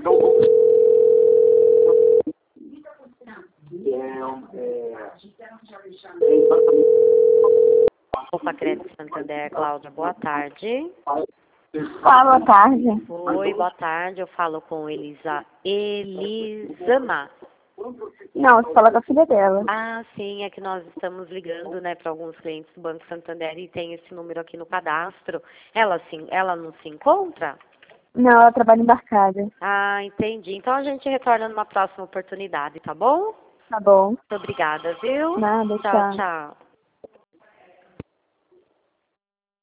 Opa, Crédito Santander, Cláudia, boa tarde. Boa tarde. Oi, boa tarde. Eu falo com Elisama. Não, você fala com a filha dela. Ah, sim, é que nós estamos ligando, né, para alguns clientes do Banco Santander e tem esse número aqui no cadastro. Ela não se encontra? Não, ela trabalha embarcada. Ah, entendi. Então a gente retorna numa próxima oportunidade, tá bom? Tá bom. Muito obrigada, viu? Nada, Tchau, tchau. tchau.